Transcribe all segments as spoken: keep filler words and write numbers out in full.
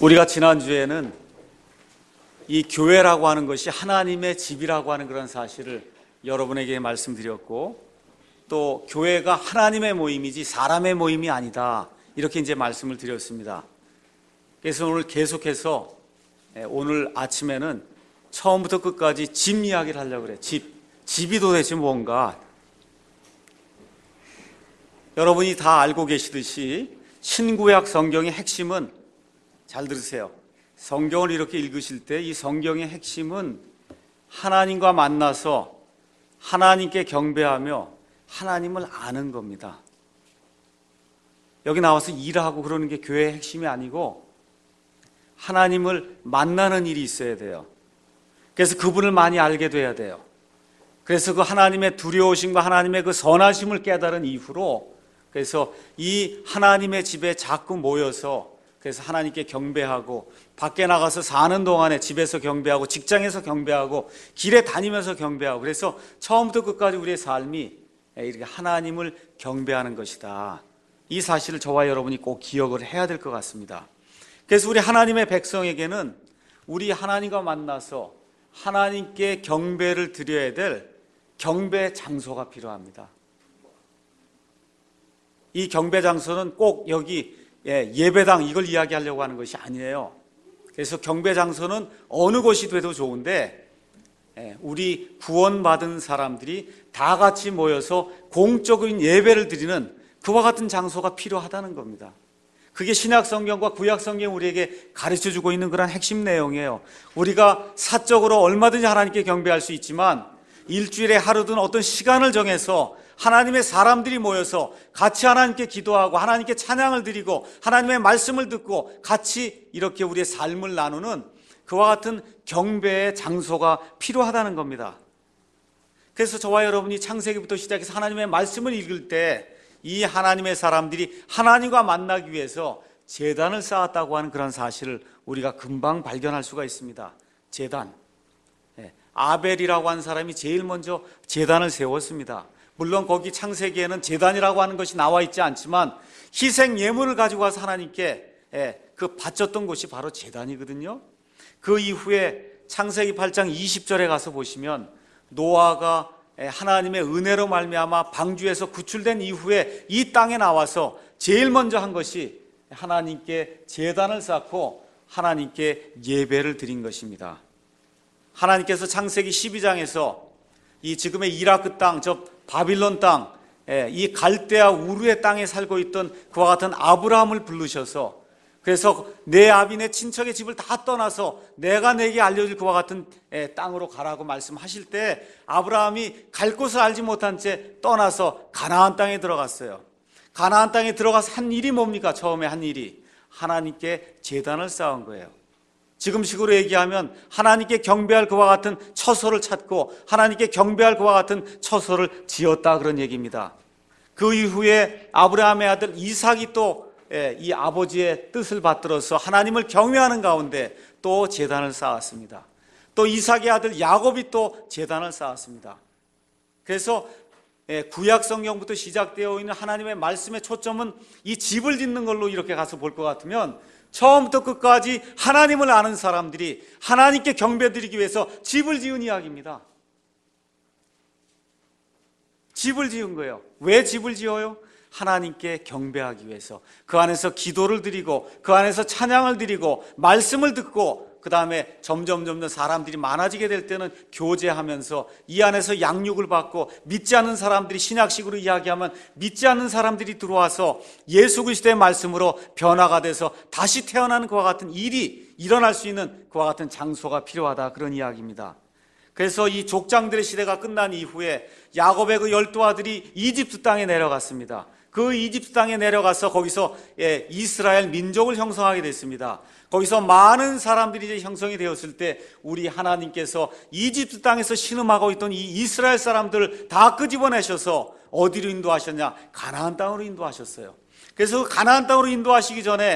우리가 지난주에는 이 교회라고 하는 것이 하나님의 집이라고 하는 그런 사실을 여러분에게 말씀드렸고, 또 교회가 하나님의 모임이지 사람의 모임이 아니다, 이렇게 이제 말씀을 드렸습니다. 그래서 오늘 계속해서 오늘 아침에는 처음부터 끝까지 집 이야기를 하려고 그래요. 집. 집이 도대체 뭔가. 여러분이 다 알고 계시듯이 신구약 성경의 핵심은, 잘 들으세요, 성경을 이렇게 읽으실 때 이 성경의 핵심은 하나님과 만나서 하나님께 경배하며 하나님을 아는 겁니다. 여기 나와서 일하고 그러는 게 교회의 핵심이 아니고 하나님을 만나는 일이 있어야 돼요. 그래서 그분을 많이 알게 돼야 돼요. 그래서 그 하나님의 두려우심과 하나님의 그 선하심을 깨달은 이후로, 그래서 이 하나님의 집에 자꾸 모여서 그래서 하나님께 경배하고, 밖에 나가서 사는 동안에 집에서 경배하고, 직장에서 경배하고, 길에 다니면서 경배하고, 그래서 처음부터 끝까지 우리의 삶이 이렇게 하나님을 경배하는 것이다. 이 사실을 저와 여러분이 꼭 기억을 해야 될 것 같습니다. 그래서 우리 하나님의 백성에게는 우리 하나님과 만나서 하나님께 경배를 드려야 될 경배 장소가 필요합니다. 이 경배 장소는 꼭 여기 예배당 이걸 이야기하려고 하는 것이 아니에요. 그래서 경배 장소는 어느 곳이 돼도 좋은데, 우리 구원받은 사람들이 다 같이 모여서 공적인 예배를 드리는 그와 같은 장소가 필요하다는 겁니다. 그게 신약 성경과 구약 성경 우리에게 가르쳐주고 있는 그런 핵심 내용이에요. 우리가 사적으로 얼마든지 하나님께 경배할 수 있지만 일주일에 하루든 어떤 시간을 정해서 하나님의 사람들이 모여서 같이 하나님께 기도하고 하나님께 찬양을 드리고 하나님의 말씀을 듣고 같이 이렇게 우리의 삶을 나누는 그와 같은 경배의 장소가 필요하다는 겁니다. 그래서 저와 여러분이 창세기부터 시작해서 하나님의 말씀을 읽을 때 이 하나님의 사람들이 하나님과 만나기 위해서 제단을 쌓았다고 하는 그런 사실을 우리가 금방 발견할 수가 있습니다. 제단. 아벨이라고 하는 사람이 제일 먼저 제단을 세웠습니다. 물론 거기 창세기에는 제단이라고 하는 것이 나와 있지 않지만 희생 예물을 가지고 와서 하나님께 그 바쳤던 곳이 바로 제단이거든요. 그 이후에 창세기 팔 장 이십 절에 가서 보시면 노아가 하나님의 은혜로 말미암아 방주에서 구출된 이후에 이 땅에 나와서 제일 먼저 한 것이 하나님께 제단을 쌓고 하나님께 예배를 드린 것입니다. 하나님께서 창세기 십이 장에서 이 지금의 이라크 땅, 저 바빌론 땅, 이 갈대아 우르의 땅에 살고 있던 그와 같은 아브라함을 부르셔서, 그래서 내 아비 내 친척의 집을 다 떠나서 내가 내게 알려줄 그와 같은 땅으로 가라고 말씀하실 때 아브라함이 갈 곳을 알지 못한 채 떠나서 가나안 땅에 들어갔어요. 가나안 땅에 들어가서 한 일이 뭡니까? 처음에 한 일이 하나님께 제단을 쌓은 거예요. 지금식으로 얘기하면 하나님께 경배할 그와 같은 처소를 찾고 하나님께 경배할 그와 같은 처소를 지었다, 그런 얘기입니다. 그 이후에 아브라함의 아들 이삭이 또 이 아버지의 뜻을 받들어서 하나님을 경외하는 가운데 또 제단을 쌓았습니다. 또 이삭의 아들 야곱이 또 제단을 쌓았습니다. 그래서 구약 성경부터 시작되어 있는 하나님의 말씀의 초점은 이 집을 짓는 걸로 이렇게 가서 볼 것 같으면 처음부터 끝까지 하나님을 아는 사람들이 하나님께 경배드리기 위해서 집을 지은 이야기입니다. 집을 지은 거예요. 왜 집을 지어요? 하나님께 경배하기 위해서, 그 안에서 기도를 드리고 그 안에서 찬양을 드리고 말씀을 듣고, 그 다음에 점점 점점 사람들이 많아지게 될 때는 교제하면서 이 안에서 양육을 받고, 믿지 않는 사람들이 신약식으로 이야기하면 믿지 않는 사람들이 들어와서 예수 그리스도의 말씀으로 변화가 돼서 다시 태어나는 그와 같은 일이 일어날 수 있는 그와 같은 장소가 필요하다, 그런 이야기입니다. 그래서 이 족장들의 시대가 끝난 이후에 야곱의 그 열두 아들이 이집트 땅에 내려갔습니다. 그 이집트 땅에 내려가서 거기서 이스라엘 민족을 형성하게 됐습니다. 거기서 많은 사람들이 이제 형성이 되었을 때 우리 하나님께서 이집트 땅에서 신음하고 있던 이 이스라엘 사람들을 다 끄집어내셔서 어디로 인도하셨냐? 가나안 땅으로 인도하셨어요. 그래서 그 가나안 땅으로 인도하시기 전에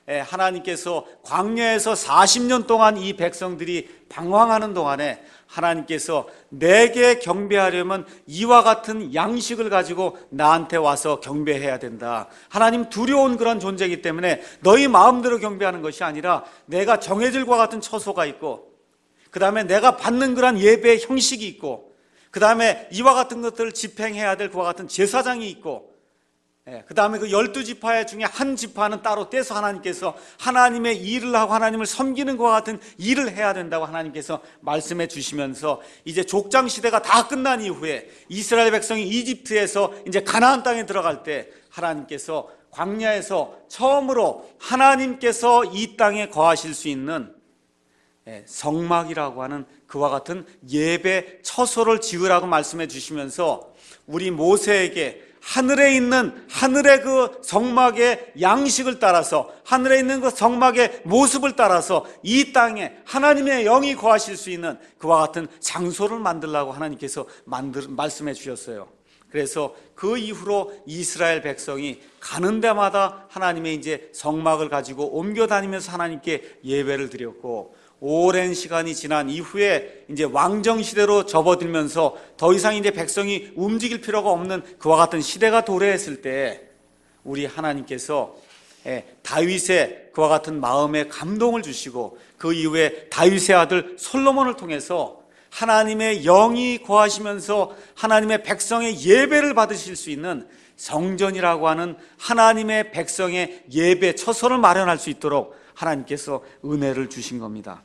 하나님께서 광야에서 사십 년 동안 이 백성들이 방황하는 동안에 하나님께서 내게 경배하려면 이와 같은 양식을 가지고 나한테 와서 경배해야 된다. 하나님 두려운 그런 존재이기 때문에 너희 마음대로 경배하는 것이 아니라 내가 정해질 것 같은 처소가 있고, 그 다음에 내가 받는 그런 예배의 형식이 있고, 그 다음에 이와 같은 것들을 집행해야 될 그와 같은 제사장이 있고, 예, 그 다음에 그 열두 지파 중에 한 지파는 따로 떼서 하나님께서 하나님의 일을 하고 하나님을 섬기는 것과 같은 일을 해야 된다고 하나님께서 말씀해 주시면서, 이제 족장 시대가 다 끝난 이후에 이스라엘 백성이 이집트에서 이제 가나안 땅에 들어갈 때 하나님께서 광야에서 처음으로 하나님께서 이 땅에 거하실 수 있는 성막이라고 하는 그와 같은 예배 처소를 지으라고 말씀해 주시면서, 우리 모세에게 하늘에 있는 하늘의 그 성막의 양식을 따라서, 하늘에 있는 그 성막의 모습을 따라서 이 땅에 하나님의 영이 거하실 수 있는 그와 같은 장소를 만들라고 하나님께서 만들, 말씀해 주셨어요. 그래서 그 이후로 이스라엘 백성이 가는 데마다 하나님의 이제 성막을 가지고 옮겨 다니면서 하나님께 예배를 드렸고, 오랜 시간이 지난 이후에 이제 왕정 시대로 접어들면서 더 이상 이제 백성이 움직일 필요가 없는 그와 같은 시대가 도래했을 때, 우리 하나님께서 다윗의 그와 같은 마음에 감동을 주시고, 그 이후에 다윗의 아들 솔로몬을 통해서 하나님의 영이 거하시면서 하나님의 백성의 예배를 받으실 수 있는 성전이라고 하는 하나님의 백성의 예배 처소를 마련할 수 있도록 하나님께서 은혜를 주신 겁니다.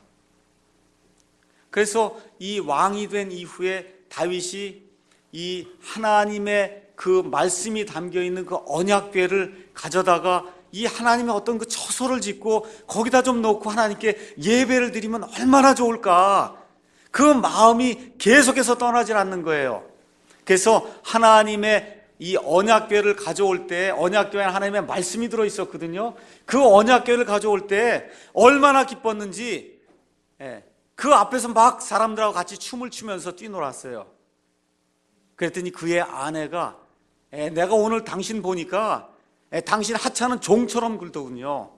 그래서 이 왕이 된 이후에 다윗이 이 하나님의 그 말씀이 담겨있는 그 언약궤를 가져다가 이 하나님의 어떤 그 처소를 짓고 거기다 좀 놓고 하나님께 예배를 드리면 얼마나 좋을까, 그 마음이 계속해서 떠나질 않는 거예요. 그래서 하나님의 이 언약궤를 가져올 때, 언약궤에 하나님의 말씀이 들어있었거든요. 그 언약궤를 가져올 때 얼마나 기뻤는지, 그 앞에서 막 사람들하고 같이 춤을 추면서 뛰놀았어요. 그랬더니 그의 아내가, 내가 오늘 당신 보니까 당신 하찮은 종처럼 굴더군요.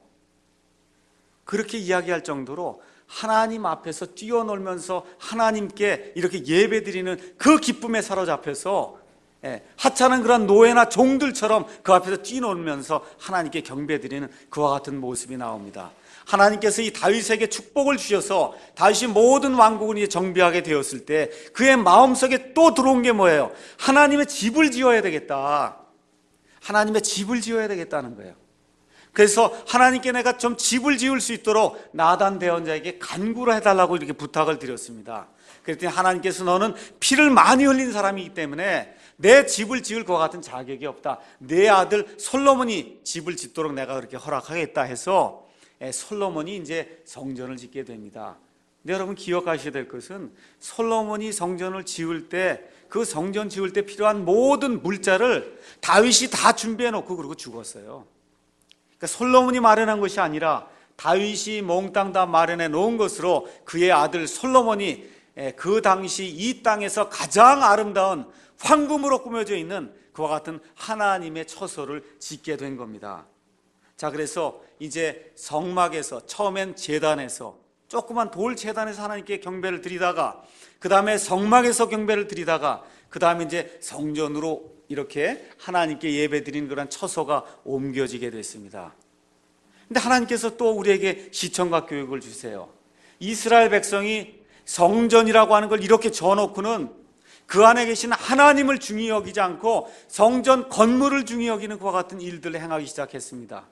그렇게 이야기할 정도로 하나님 앞에서 뛰어놀면서 하나님께 이렇게 예배드리는 그 기쁨에 사로잡혀서 하찮은 그런 노예나 종들처럼 그 앞에서 뛰놀면서 하나님께 경배드리는 그와 같은 모습이 나옵니다. 하나님께서 이 다윗에게 축복을 주셔서 다윗이 모든 왕국을 이제 정비하게 되었을 때 그의 마음속에 또 들어온 게 뭐예요? 하나님의 집을 지어야 되겠다. 하나님의 집을 지어야 되겠다는 거예요. 그래서 하나님께 내가 좀 집을 지을 수 있도록 나단 대언자에게 간구를 해달라고 이렇게 부탁을 드렸습니다. 그랬더니 하나님께서 너는 피를 많이 흘린 사람이기 때문에 내 집을 지을 것 같은 자격이 없다. 내 아들 솔로몬이 집을 짓도록 내가 그렇게 허락하겠다 해서 솔로몬이 이제 성전을 짓게 됩니다. 근데 여러분 기억하셔야 될 것은 솔로몬이 성전을 지을 때 그 성전 지을 때 필요한 모든 물자를 다윗이 다 준비해 놓고 그러고 죽었어요. 그러니까 솔로몬이 마련한 것이 아니라 다윗이 몽땅 다 마련해 놓은 것으로 그의 아들 솔로몬이 그 당시 이 땅에서 가장 아름다운 황금으로 꾸며져 있는 그와 같은 하나님의 처소를 짓게 된 겁니다. 자, 그래서 이제 성막에서 처음엔 제단에서 조그만 돌 제단에서 하나님께 경배를 드리다가 그 다음에 성막에서 경배를 드리다가 그 다음에 이제 성전으로 이렇게 하나님께 예배 드리는 그런 처소가 옮겨지게 됐습니다. 근데 하나님께서 또 우리에게 시청각 교육을 주세요. 이스라엘 백성이 성전이라고 하는 걸 이렇게 져놓고는 그 안에 계신 하나님을 중히 여기지 않고 성전 건물을 중히 여기는 그와 같은 일들을 행하기 시작했습니다.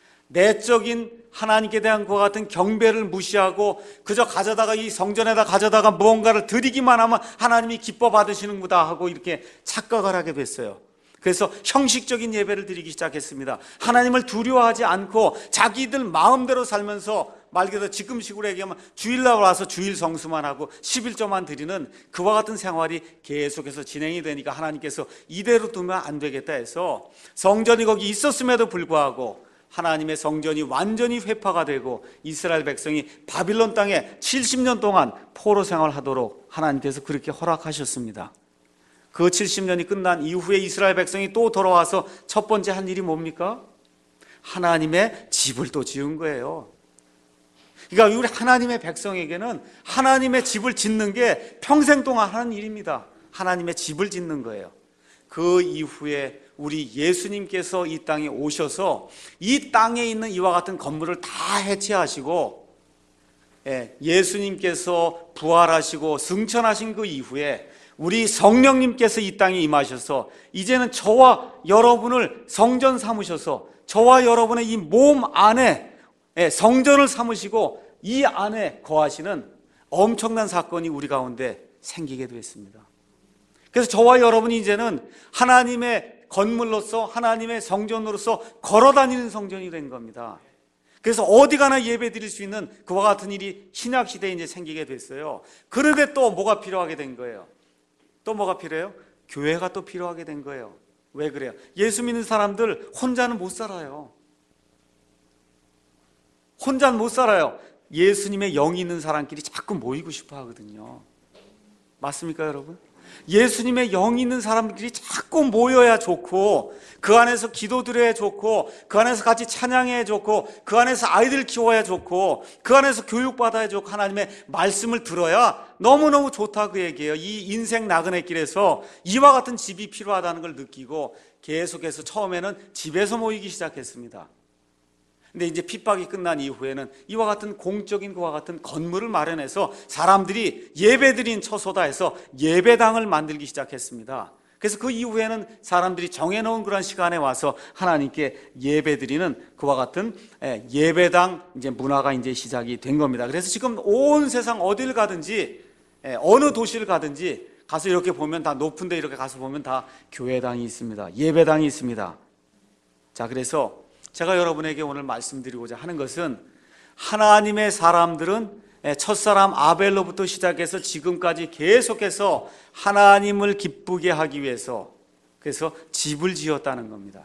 내적인 하나님께 대한 그와 같은 경배를 무시하고 그저 가져다가 이 성전에다 가져다가 무언가를 드리기만 하면 하나님이 기뻐 받으시는구나 하고 이렇게 착각을 하게 됐어요. 그래서 형식적인 예배를 드리기 시작했습니다. 하나님을 두려워하지 않고 자기들 마음대로 살면서 말 그대로 지금식으로 얘기하면 주일날 와서 주일 성수만 하고 십일조만 드리는 그와 같은 생활이 계속해서 진행이 되니까 하나님께서 이대로 두면 안 되겠다 해서 성전이 거기 있었음에도 불구하고 하나님의 성전이 완전히 회파가 되고 이스라엘 백성이 바빌론 땅에 칠십 년 동안 포로 생활하도록 하나님께서 그렇게 허락하셨습니다. 그 칠십 년이 끝난 이후에 이스라엘 백성이 또 돌아와서 첫 번째 한 일이 뭡니까? 하나님의 집을 또 지은 거예요. 그러니까 우리 하나님의 백성에게는 하나님의 집을 짓는 게 평생 동안 하는 일입니다. 하나님의 집을 짓는 거예요. 그 이후에 우리 예수님께서 이 땅에 오셔서 이 땅에 있는 이와 같은 건물을 다 해체하시고, 예수님께서 부활하시고 승천하신 그 이후에 우리 성령님께서 이 땅에 임하셔서 이제는 저와 여러분을 성전 삼으셔서 저와 여러분의 이 몸 안에 성전을 삼으시고 이 안에 거하시는 엄청난 사건이 우리 가운데 생기게 됐습니다. 그래서 저와 여러분이 이제는 하나님의 건물로서 하나님의 성전으로서 걸어다니는 성전이 된 겁니다. 그래서 어디 가나 예배 드릴 수 있는 그와 같은 일이 신약시대에 이제 생기게 됐어요. 그런데 또 뭐가 필요하게 된 거예요? 또 뭐가 필요해요? 교회가 또 필요하게 된 거예요. 왜 그래요? 예수 믿는 사람들 혼자는 못 살아요. 혼자는 못 살아요. 예수님의 영이 있는 사람끼리 자꾸 모이고 싶어 하거든요. 맞습니까, 여러분? 예수님의 영이 있는 사람들이 자꾸 모여야 좋고, 그 안에서 기도드려야 좋고, 그 안에서 같이 찬양해야 좋고, 그 안에서 아이들 키워야 좋고, 그 안에서 교육받아야 좋고, 하나님의 말씀을 들어야 너무너무 좋다 그 얘기예요. 이 인생 나그네 길에서 이와 같은 집이 필요하다는 걸 느끼고 계속해서 처음에는 집에서 모이기 시작했습니다. 근데 이제 핍박이 끝난 이후에는 이와 같은 공적인 그와 같은 건물을 마련해서 사람들이 예배드린 처소다 해서 예배당을 만들기 시작했습니다. 그래서 그 이후에는 사람들이 정해놓은 그런 시간에 와서 하나님께 예배드리는 그와 같은 예배당 이제 문화가 이제 시작이 된 겁니다. 그래서 지금 온 세상 어딜 가든지 어느 도시를 가든지 가서 이렇게 보면 다 높은 데 이렇게 가서 보면 다 교회당이 있습니다. 예배당이 있습니다. 자, 그래서 제가 여러분에게 오늘 말씀드리고자 하는 것은 하나님의 사람들은 첫사람 아벨로부터 시작해서 지금까지 계속해서 하나님을 기쁘게 하기 위해서 그래서 집을 지었다는 겁니다.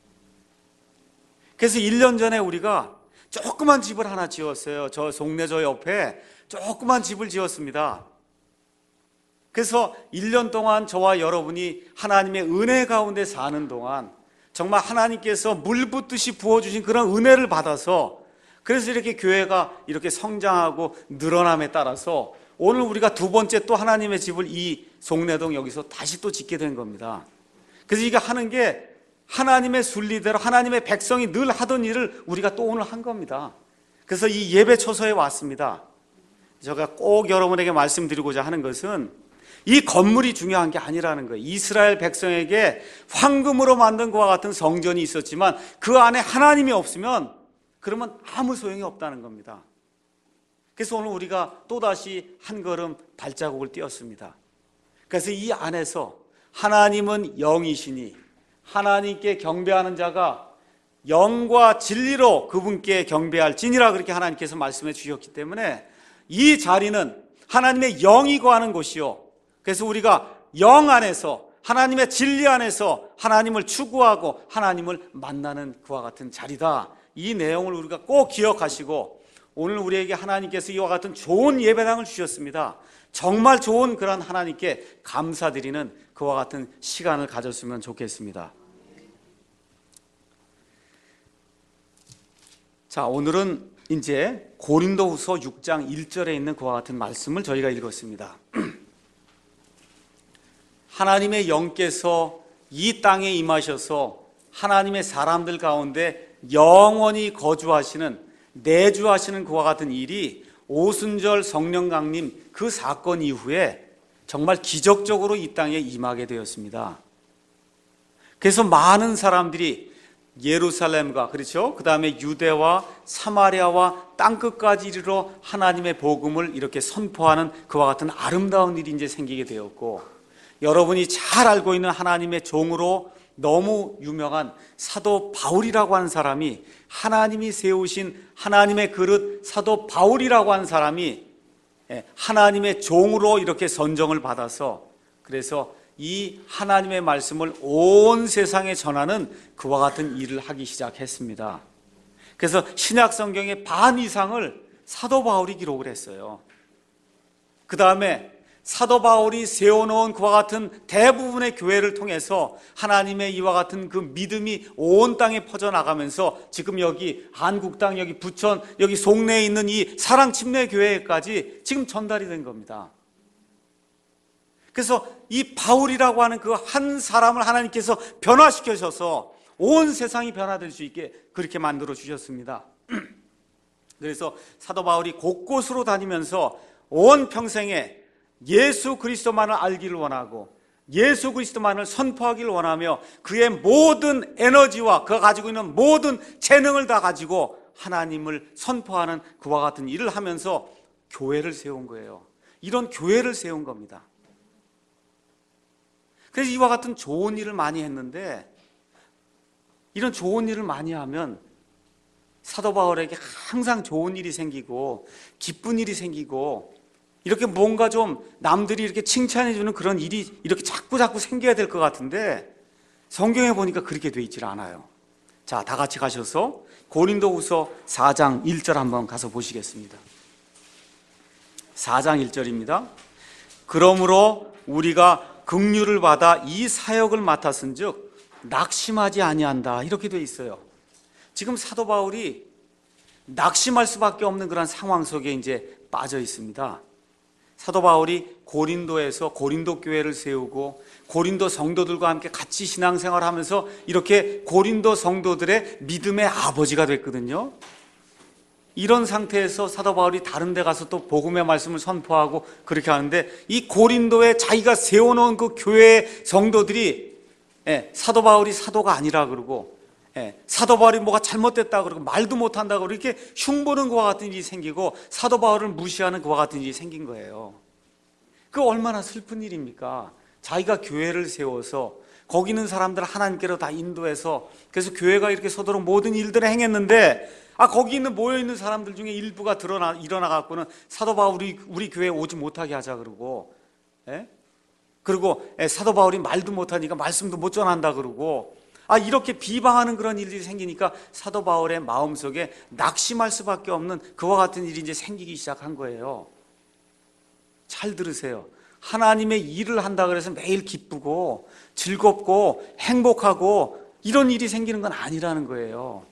그래서 일 년 전에 우리가 조그만 집을 하나 지었어요. 저 동네 저 옆에 조그만 집을 지었습니다. 그래서 일 년 동안 저와 여러분이 하나님의 은혜 가운데 사는 동안 정말 하나님께서 물 붓듯이 부어주신 그런 은혜를 받아서 그래서 이렇게 교회가 이렇게 성장하고 늘어남에 따라서 오늘 우리가 두 번째 또 하나님의 집을 이 송내동 여기서 다시 또 짓게 된 겁니다. 그래서 이게 하는 게 하나님의 순리대로 하나님의 백성이 늘 하던 일을 우리가 또 오늘 한 겁니다. 그래서 이 예배 초소에 왔습니다. 제가 꼭 여러분에게 말씀드리고자 하는 것은 이 건물이 중요한 게 아니라는 거예요. 이스라엘 백성에게 황금으로 만든 것과 같은 성전이 있었지만 그 안에 하나님이 없으면 그러면 아무 소용이 없다는 겁니다. 그래서 오늘 우리가 또다시 한 걸음 발자국을 띄었습니다. 그래서 이 안에서 하나님은 영이시니 하나님께 경배하는 자가 영과 진리로 그분께 경배할지니라 그렇게 하나님께서 말씀해 주셨기 때문에 이 자리는 하나님의 영이 거하는 곳이요, 그래서 우리가 영 안에서 하나님의 진리 안에서 하나님을 추구하고 하나님을 만나는 그와 같은 자리다. 이 내용을 우리가 꼭 기억하시고 오늘 우리에게 하나님께서 이와 같은 좋은 예배당을 주셨습니다. 정말 좋은 그런 하나님께 감사드리는 그와 같은 시간을 가졌으면 좋겠습니다. 자, 오늘은 이제 고린도후서 육 장 일 절에 있는 그와 같은 말씀을 저희가 읽었습니다. 하나님의 영께서 이 땅에 임하셔서 하나님의 사람들 가운데 영원히 거주하시는, 내주하시는 그와 같은 일이 오순절 성령 강림 그 사건 이후에 정말 기적적으로 이 땅에 임하게 되었습니다. 그래서 많은 사람들이 예루살렘과 그렇죠? 그 다음에 유대와 사마리아와 땅끝까지 이르러 하나님의 복음을 이렇게 선포하는 그와 같은 아름다운 일이 이제 생기게 되었고, 여러분이 잘 알고 있는 하나님의 종으로 너무 유명한 사도 바울이라고 하는 사람이, 하나님이 세우신 하나님의 그릇 사도 바울이라고 하는 사람이 하나님의 종으로 이렇게 선정을 받아서 그래서 이 하나님의 말씀을 온 세상에 전하는 그와 같은 일을 하기 시작했습니다. 그래서 신약 성경의 반 이상을 사도 바울이 기록을 했어요. 그 다음에 사도 바울이 세워놓은 그와 같은 대부분의 교회를 통해서 하나님의 이와 같은 그 믿음이 온 땅에 퍼져나가면서 지금 여기 한국 땅, 여기 부천, 여기 송내에 있는 이 사랑침례교회까지 지금 전달이 된 겁니다. 그래서 이 바울이라고 하는 그 한 사람을 하나님께서 변화시켜셔서 온 세상이 변화될 수 있게 그렇게 만들어 주셨습니다. 그래서 사도 바울이 곳곳으로 다니면서 온 평생에 예수 그리스도만을 알기를 원하고 예수 그리스도만을 선포하기를 원하며 그의 모든 에너지와 그가 가지고 있는 모든 재능을 다 가지고 하나님을 선포하는 그와 같은 일을 하면서 교회를 세운 거예요. 이런 교회를 세운 겁니다. 그래서 이와 같은 좋은 일을 많이 했는데, 이런 좋은 일을 많이 하면 사도 바울에게 항상 좋은 일이 생기고 기쁜 일이 생기고 이렇게 뭔가 좀 남들이 이렇게 칭찬해 주는 그런 일이 이렇게 자꾸 자꾸 생겨야 될 것 같은데 성경에 보니까 그렇게 돼 있질 않아요. 자, 다 같이 가셔서 고린도후서 사 장 일 절 한번 가서 보시겠습니다. 사 장 일 절입니다. 그러므로 우리가 긍휼을 받아 이 사역을 맡았은즉 낙심하지 아니한다, 이렇게 돼 있어요. 지금 사도 바울이 낙심할 수밖에 없는 그런 상황 속에 이제 빠져 있습니다. 사도 바울이 고린도에서 고린도 교회를 세우고 고린도 성도들과 함께 같이 신앙생활을 하면서 이렇게 고린도 성도들의 믿음의 아버지가 됐거든요. 이런 상태에서 사도 바울이 다른 데 가서 또 복음의 말씀을 선포하고 그렇게 하는데, 이 고린도에 자기가 세워놓은 그 교회의 성도들이 예, 사도 바울이 사도가 아니라 그러고 예, 사도 바울이 뭐가 잘못됐다 그러고 말도 못한다고 이렇게 흉보는 그와 같은 일이 생기고 사도 바울을 무시하는 그와 같은 일이 생긴 거예요. 그 얼마나 슬픈 일입니까? 자기가 교회를 세워서 거기 있는 사람들을 하나님께로 다 인도해서 그래서 교회가 이렇게 서도록 모든 일들을 행했는데, 아 거기 있는 모여있는 사람들 중에 일부가 드러나, 일어나 갖고는 사도 바울이 우리 교회에 오지 못하게 하자 그러고 예? 그리고 예, 사도 바울이 말도 못하니까 말씀도 못 전한다 그러고, 아 이렇게 비방하는 그런 일들이 생기니까 사도 바울의 마음속에 낙심할 수밖에 없는 그와 같은 일이 이제 생기기 시작한 거예요. 잘 들으세요. 하나님의 일을 한다 그래서 매일 기쁘고 즐겁고 행복하고 이런 일이 생기는 건 아니라는 거예요.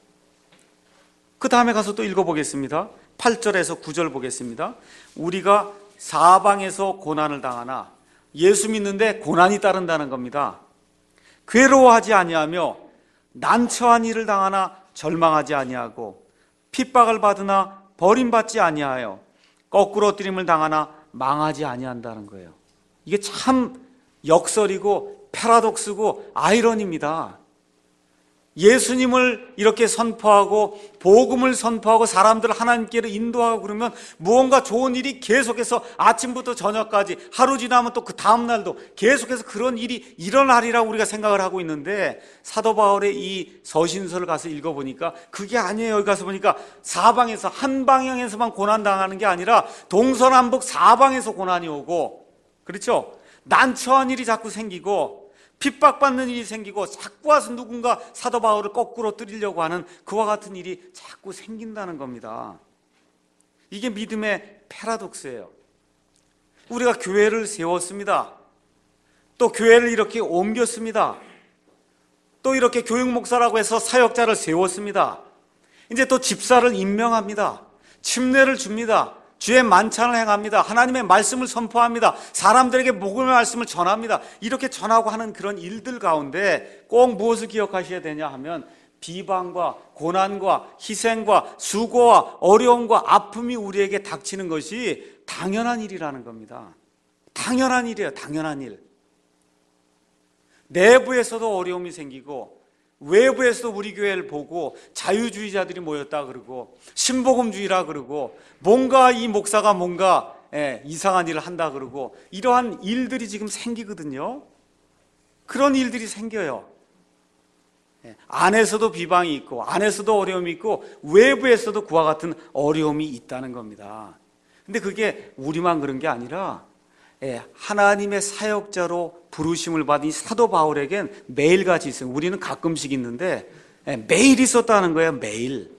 그 다음에 가서 또 읽어보겠습니다. 팔 절에서 구 절 보겠습니다. 우리가 사방에서 고난을 당하나, 예수 믿는데 고난이 따른다는 겁니다. 괴로워하지 아니하며 난처한 일을 당하나 절망하지 아니하고 핍박을 받으나 버림받지 아니하여 거꾸로 뜨림을 당하나 망하지 아니한다는 거예요. 이게 참 역설이고 패러독스고 아이러니입니다. 예수님을 이렇게 선포하고 복음을 선포하고 사람들을 하나님께로 인도하고 그러면 무언가 좋은 일이 계속해서 아침부터 저녁까지 하루 지나면 또 그 다음 날도 계속해서 그런 일이 일어나리라고 우리가 생각을 하고 있는데, 사도 바울의 이 서신서를 가서 읽어보니까 그게 아니에요. 여기 가서 보니까 사방에서, 한 방향에서만 고난당하는 게 아니라 동서남북 사방에서 고난이 오고, 그렇죠? 난처한 일이 자꾸 생기고 핍박받는 일이 생기고 자꾸 와서 누군가 사도 바울을 거꾸로 뜨리려고 하는 그와 같은 일이 자꾸 생긴다는 겁니다. 이게 믿음의 패러독스예요. 우리가 교회를 세웠습니다. 또 교회를 이렇게 옮겼습니다. 또 이렇게 교육 목사라고 해서 사역자를 세웠습니다. 이제 또 집사를 임명합니다. 침례를 줍니다. 주의 만찬을 행합니다. 하나님의 말씀을 선포합니다. 사람들에게 복음의 말씀을 전합니다. 이렇게 전하고 하는 그런 일들 가운데 꼭 무엇을 기억하셔야 되냐 하면, 비방과 고난과 희생과 수고와 어려움과 아픔이 우리에게 닥치는 것이 당연한 일이라는 겁니다. 당연한 일이에요. 당연한 일. 내부에서도 어려움이 생기고 외부에서도 우리 교회를 보고 자유주의자들이 모였다 그러고 신복음주의라 그러고 뭔가 이 목사가 뭔가 예, 이상한 일을 한다 그러고 이러한 일들이 지금 생기거든요. 그런 일들이 생겨요. 예, 안에서도 비방이 있고 안에서도 어려움이 있고 외부에서도 그와 같은 어려움이 있다는 겁니다. 근데 그게 우리만 그런 게 아니라 예, 하나님의 사역자로 부르심을 받은 사도 바울에겐 매일같이 있어요. 우리는 가끔씩 있는데 예, 매일 있었다는 거예요. 매일.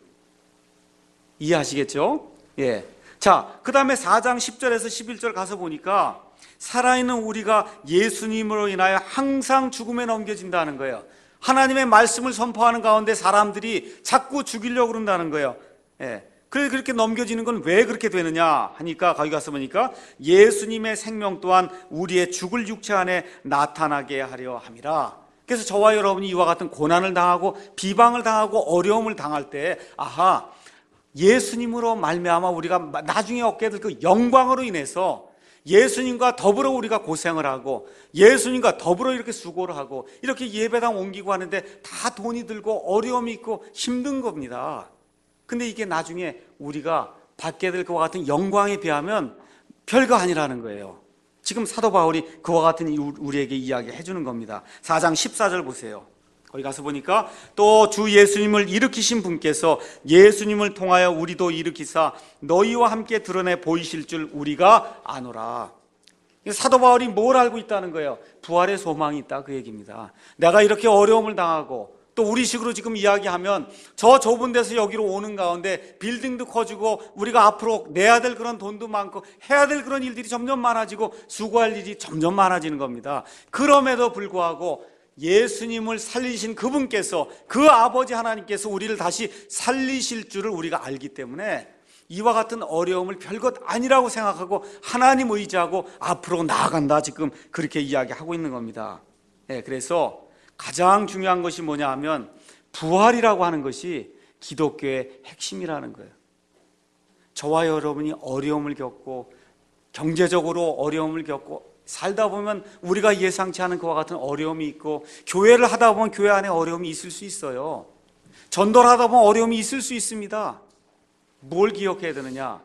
이해하시겠죠? 예. 자, 그 다음에 사 장 십 절에서 십일 절 가서 보니까 살아있는 우리가 예수님으로 인하여 항상 죽음에 넘겨진다는 거예요. 하나님의 말씀을 선포하는 가운데 사람들이 자꾸 죽이려고 그런다는 거예요. 예. 그래 그렇게 넘겨지는 건 왜 그렇게 되느냐 하니까 거기 가서 보니까 예수님의 생명 또한 우리의 죽을 육체 안에 나타나게 하려 함이라. 그래서 저와 여러분이 이와 같은 고난을 당하고 비방을 당하고 어려움을 당할 때 아하, 예수님으로 말미암아 우리가 나중에 얻게 될 그 영광으로 인해서 예수님과 더불어 우리가 고생을 하고 예수님과 더불어 이렇게 수고를 하고 이렇게 예배당 옮기고 하는데 다 돈이 들고 어려움이 있고 힘든 겁니다. 근데 이게 나중에 우리가 받게 될 것과 같은 영광에 비하면 별거 아니라는 거예요. 지금 사도 바울이 그와 같은 우리에게 이야기해 주는 겁니다. 사 장 십사 절 보세요. 거기 가서 보니까 또 주 예수님을 일으키신 분께서 예수님을 통하여 우리도 일으키사 너희와 함께 드러내 보이실 줄 우리가 아노라. 사도 바울이 뭘 알고 있다는 거예요? 부활의 소망이 있다, 그 얘기입니다. 내가 이렇게 어려움을 당하고 또 우리 식으로 지금 이야기하면 저 좁은 데서 여기로 오는 가운데 빌딩도 커지고 우리가 앞으로 내야 될 그런 돈도 많고 해야 될 그런 일들이 점점 많아지고 수고할 일이 점점 많아지는 겁니다. 그럼에도 불구하고 예수님을 살리신 그분께서, 그 아버지 하나님께서 우리를 다시 살리실 줄을 우리가 알기 때문에 이와 같은 어려움을 별것 아니라고 생각하고 하나님 의지하고 앞으로 나아간다, 지금 그렇게 이야기하고 있는 겁니다. 네, 그래서 가장 중요한 것이 뭐냐 하면 부활이라고 하는 것이 기독교의 핵심이라는 거예요. 저와 여러분이 어려움을 겪고 경제적으로 어려움을 겪고 살다 보면 우리가 예상치 않은 그와 같은 어려움이 있고 교회를 하다 보면 교회 안에 어려움이 있을 수 있어요. 전도를 하다 보면 어려움이 있을 수 있습니다. 뭘 기억해야 되느냐?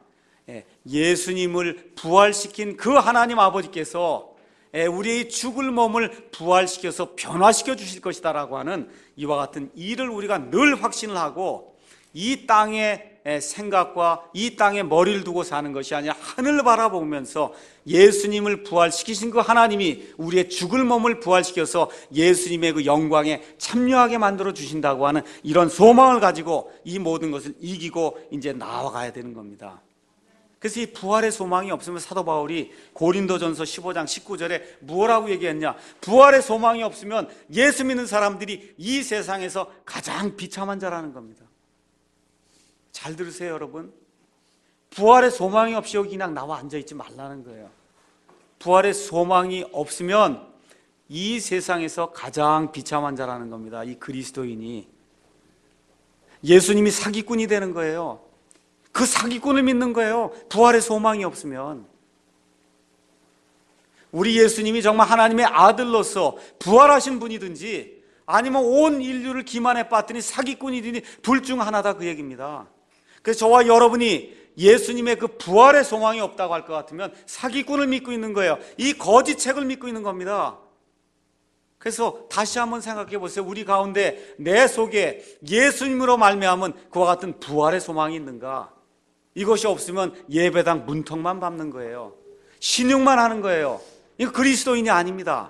예수님을 부활시킨 그 하나님 아버지께서 우리의 죽을 몸을 부활시켜서 변화시켜 주실 것이다 라고 하는 이와 같은 일을 우리가 늘 확신을 하고 이 땅의 생각과 이 땅에 머리를 두고 사는 것이 아니라 하늘을 바라보면서 예수님을 부활시키신 그 하나님이 우리의 죽을 몸을 부활시켜서 예수님의 그 영광에 참여하게 만들어 주신다고 하는 이런 소망을 가지고 이 모든 것을 이기고 이제 나아가야 되는 겁니다. 그래서 이 부활의 소망이 없으면 사도 바울이 고린도전서 십오 장 십구 절에 뭐라고 얘기했냐? 부활의 소망이 없으면 예수 믿는 사람들이 이 세상에서 가장 비참한 자라는 겁니다. 잘 들으세요, 여러분. 부활의 소망이 없이 여기 그냥 나와 앉아있지 말라는 거예요. 부활의 소망이 없으면 이 세상에서 가장 비참한 자라는 겁니다. 이 그리스도인이. 예수님이 사기꾼이 되는 거예요. 그 사기꾼을 믿는 거예요. 부활의 소망이 없으면. 우리 예수님이 정말 하나님의 아들로서 부활하신 분이든지 아니면 온 인류를 기만에 빠뜨린 사기꾼이든지 둘 중 하나다, 그 얘기입니다. 그래서 저와 여러분이 예수님의 그 부활의 소망이 없다고 할 것 같으면 사기꾼을 믿고 있는 거예요. 이 거짓 책을 믿고 있는 겁니다. 그래서 다시 한번 생각해 보세요. 우리 가운데 내 속에 예수님으로 말미암은 그와 같은 부활의 소망이 있는가? 이것이 없으면 예배당 문턱만 밟는 거예요. 신용만 하는 거예요. 이거 그리스도인이 아닙니다.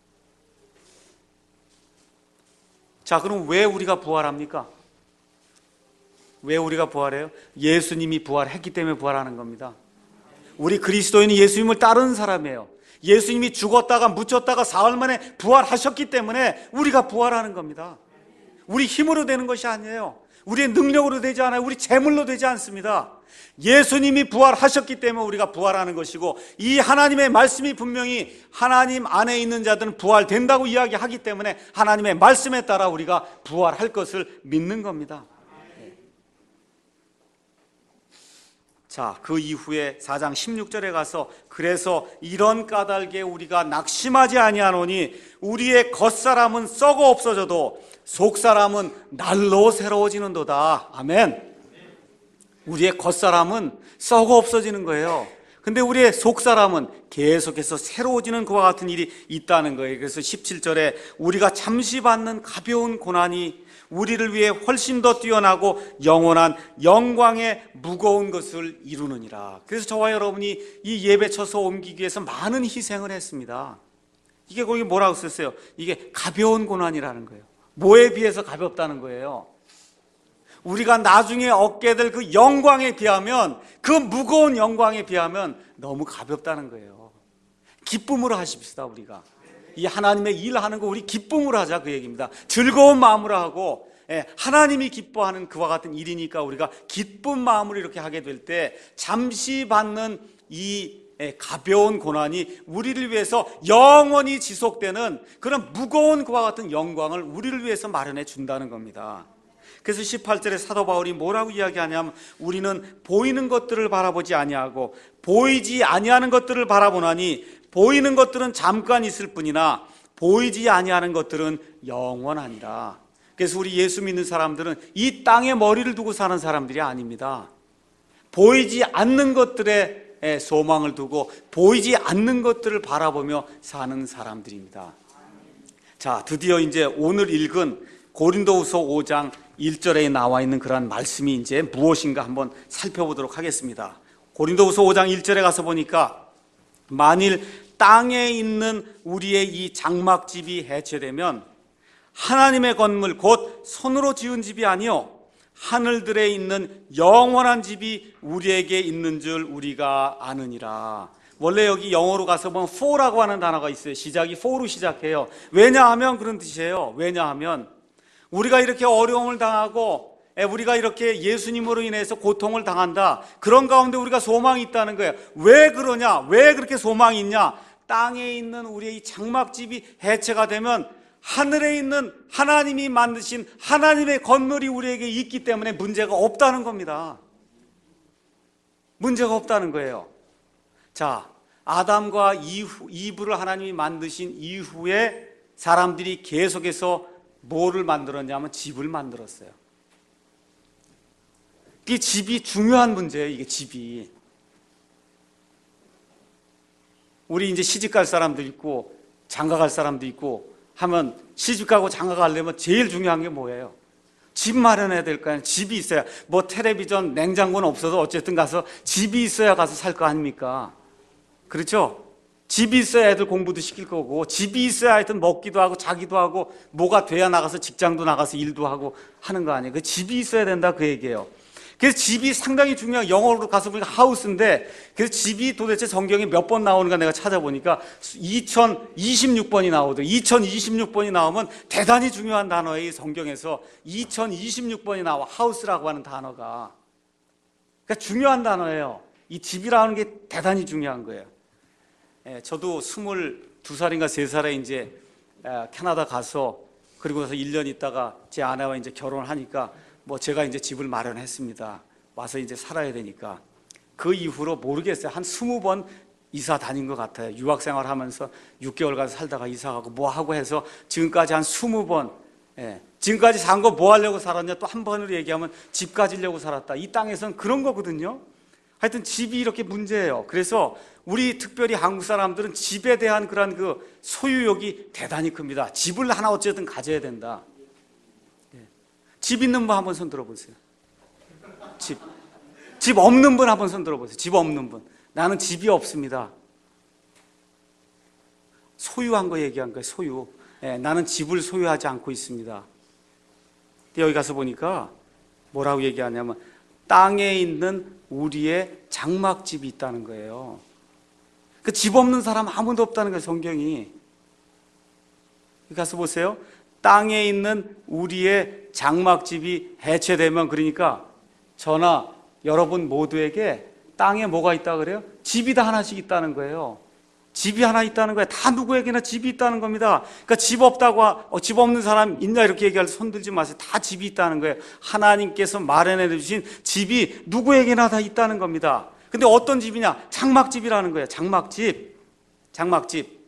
자, 그럼 왜 우리가 부활합니까? 왜 우리가 부활해요? 예수님이 부활했기 때문에 부활하는 겁니다. 우리 그리스도인은 예수님을 따르는 사람이에요. 예수님이 죽었다가 묻혔다가 사흘 만에 부활하셨기 때문에 우리가 부활하는 겁니다. 우리 힘으로 되는 것이 아니에요. 우리의 능력으로 되지 않아요. 우리 재물로 되지 않습니다. 예수님이 부활하셨기 때문에 우리가 부활하는 것이고, 이 하나님의 말씀이 분명히 하나님 안에 있는 자들은 부활된다고 이야기하기 때문에 하나님의 말씀에 따라 우리가 부활할 것을 믿는 겁니다. 자, 그 이후에 사 장 십육 절에 가서 그래서 이런 까닭에 우리가 낙심하지 아니하노니 우리의 겉사람은 썩어 없어져도 속사람은 날로 새로워지는도다. 아멘. 우리의 겉사람은 썩어 없어지는 거예요. 근데 우리의 속사람은 계속해서 새로워지는 그와 같은 일이 있다는 거예요. 그래서 십칠 절에 우리가 잠시 받는 가벼운 고난이 우리를 위해 훨씬 더 뛰어나고 영원한 영광의 무거운 것을 이루느니라. 그래서 저와 여러분이 이 예배 처소 옮기기 위해서 많은 희생을 했습니다. 이게 거기 뭐라고 썼어요? 이게 가벼운 고난이라는 거예요. 뭐에 비해서 가볍다는 거예요? 우리가 나중에 얻게 될 그 영광에 비하면, 그 무거운 영광에 비하면 너무 가볍다는 거예요. 기쁨으로 하십시다. 우리가 이 하나님의 일하는 거 우리 기쁨으로 하자, 그 얘기입니다. 즐거운 마음으로 하고, 예, 하나님이 기뻐하는 그와 같은 일이니까 우리가 기쁜 마음으로 이렇게 하게 될 때 잠시 받는 이 가벼운 고난이 우리를 위해서 영원히 지속되는 그런 무거운 그와 같은 영광을 우리를 위해서 마련해 준다는 겁니다. 그래서 십팔 절에 사도 바울이 뭐라고 이야기하냐면, 우리는 보이는 것들을 바라보지 아니하고 보이지 아니하는 것들을 바라보나니 보이는 것들은 잠깐 있을 뿐이나 보이지 아니하는 것들은 영원하니라. 그래서 우리 예수 믿는 사람들은 이 땅에 머리를 두고 사는 사람들이 아닙니다. 보이지 않는 것들에 소망을 두고 보이지 않는 것들을 바라보며 사는 사람들입니다. 자, 드디어 이제 오늘 읽은 고린도후서 오 장 일 절에 나와 있는 그러한 말씀이 이제 무엇인가 한번 살펴보도록 하겠습니다. 고린도후서 오 장 일 절에 가서 보니까, 만일 땅에 있는 우리의 이 장막집이 해체되면 하나님의 건물 곧 손으로 지은 집이 아니요 하늘들에 있는 영원한 집이 우리에게 있는 줄 우리가 아느니라. 원래 여기 영어로 가서 보면 for라고 하는 단어가 있어요. 시작이 for로 시작해요. 왜냐하면 그런 뜻이에요. 왜냐하면 우리가 이렇게 어려움을 당하고 우리가 이렇게 예수님으로 인해서 고통을 당한다, 그런 가운데 우리가 소망이 있다는 거예요. 왜 그러냐? 왜 그렇게 소망이 있냐? 땅에 있는 우리의 이 장막집이 해체가 되면 하늘에 있는 하나님이 만드신 하나님의 건물이 우리에게 있기 때문에 문제가 없다는 겁니다. 문제가 없다는 거예요. 자, 아담과 이후, 이브를 하나님이 만드신 이후에 사람들이 계속해서 뭐를 만들었냐면 집을 만들었어요. 이 집이 중요한 문제예요. 이게 집이. 우리 이제 시집 갈 사람도 있고 장가 갈 사람도 있고 하면, 시집 가고 장가 가려면 제일 중요한 게 뭐예요? 집 마련해야 될 거 아니에요. 집이 있어야, 뭐 텔레비전, 냉장고는 없어도 어쨌든 가서 집이 있어야 가서 살 거 아닙니까? 그렇죠? 집이 있어야 애들 공부도 시킬 거고, 집이 있어야 하여튼 먹기도 하고 자기도 하고, 뭐가 돼야 나가서 직장도 나가서 일도 하고 하는 거 아니에요. 그 집이 있어야 된다, 그 얘기예요. 그래서 집이 상당히 중요한, 영어로 가서 보니까 하우스인데, 그래서 집이 도대체 성경에 몇 번 나오는가 내가 찾아보니까 이천이십육 번이 나오더라고요. 이천이십육 번이 나오면 대단히 중요한 단어예요. 이 성경에서 이천이십육 번이 나와, 하우스라고 하는 단어가. 그러니까 중요한 단어예요. 이 집이라는 게 대단히 중요한 거예요. 예, 저도 스물두 살인가 세 살에 이제 캐나다 가서, 그리고 나서 일 년 있다가 제 아내와 이제 결혼을 하니까 뭐 제가 이제 집을 마련했습니다. 와서 이제 살아야 되니까. 그 이후로 모르겠어요. 한 스무 번 이사 다닌 것 같아요. 유학생활 하면서 육 개월 가서 살다가 이사 가고 뭐 하고 해서 지금까지 한 스무 번. 예. 지금까지 산 거 뭐 하려고 살았냐? 또 한 번으로 얘기하면 집 가지려고 살았다. 이 땅에서는 그런 거거든요. 하여튼 집이 이렇게 문제예요. 그래서 우리 특별히 한국 사람들은 집에 대한 그런 그 소유욕이 대단히 큽니다. 집을 하나 어쨌든 가져야 된다. 예. 집 있는 분 한번 손 들어보세요. 집. 집 없는 분 한번 손 들어보세요. 집 없는 분. 나는 집이 없습니다. 소유한 거 얘기한 거예요. 소유. 예, 나는 집을 소유하지 않고 있습니다. 근데 여기 가서 보니까 뭐라고 얘기하냐면, 땅에 있는 우리의 장막집이 있다는 거예요. 그 집 없는 사람 아무도 없다는 거예요, 성경이. 여기 가서 보세요. 땅에 있는 우리의 장막집이 해체되면, 그러니까 저나 여러분 모두에게 땅에 뭐가 있다 그래요? 집이 다 하나씩 있다는 거예요. 집이 하나 있다는 거예요. 다 누구에게나 집이 있다는 겁니다. 그러니까 집 없다고, 어, 집 없는 사람 있냐 이렇게 얘기할 때 손 들지 마세요. 다 집이 있다는 거예요. 하나님께서 마련해 주신 집이 누구에게나 다 있다는 겁니다. 근데 어떤 집이냐? 장막집이라는 거예요. 장막집. 장막집.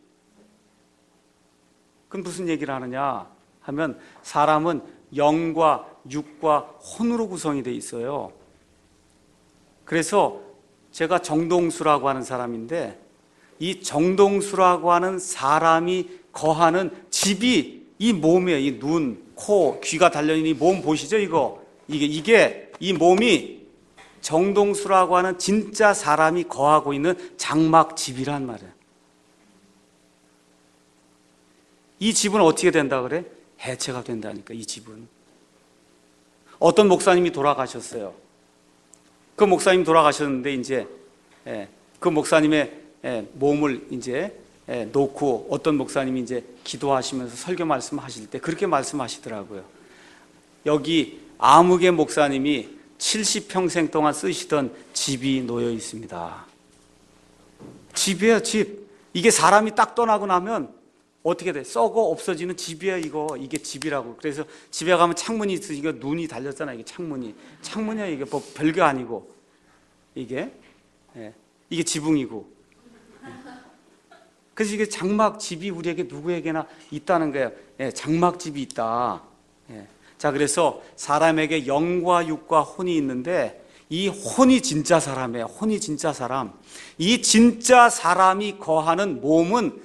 그럼 무슨 얘기를 하느냐 하면, 사람은 영과 육과 혼으로 구성이 돼 있어요. 그래서 제가 정동수라고 하는 사람인데, 이 정동수라고 하는 사람이 거하는 집이 이 몸이에요. 이 눈, 코, 귀가 달려있는 이 몸 보시죠? 이거. 이게, 이게, 이 몸이 정동수라고 하는 진짜 사람이 거하고 있는 장막집이란 말이에요. 이 집은 어떻게 된다 그래? 해체가 된다니까, 이 집은. 어떤 목사님이 돌아가셨어요. 그 목사님 돌아가셨는데, 이제, 예, 그 목사님의 예, 몸을 이제 놓고 어떤 목사님이 이제 기도하시면서 설교 말씀하실 때 그렇게 말씀하시더라고요. 여기 아무개 목사님이 칠십 평생 동안 쓰시던 집이 놓여 있습니다. 집이에요, 집. 이게 사람이 딱 떠나고 나면 어떻게 돼? 썩어 없어지는 집이에요, 이거. 이게 집이라고. 그래서 집에 가면 창문이 있으니까 눈이 달렸잖아요, 이게 창문이. 창문이야, 이게 뭐 별거 아니고. 이게. 예. 이게 지붕이고. 예. 그래서 이게 장막집이 우리에게 누구에게나 있다는 거예요. 예, 장막집이 있다. 예. 자, 그래서 사람에게 영과 육과 혼이 있는데 이 혼이 진짜 사람이에요. 혼이 진짜 사람. 이 진짜 사람이 거하는 몸은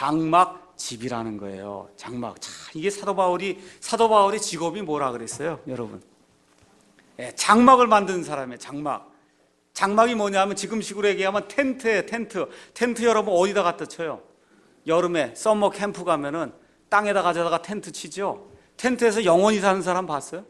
장막집이라는 거예요. 장막. 자, 이게 사도 바울이 사도 바울의 직업이 뭐라 그랬어요, 여러분? 예, 장막을 만드는 사람이에요. 장막. 장막이 뭐냐면 지금식으로 얘기하면 텐트예요. 텐트. 텐트 여러분 어디다 갖다 쳐요? 여름에 서머 캠프 가면은 땅에다 가져다가 텐트 치죠. 텐트에서 영원히 사는 사람 봤어요?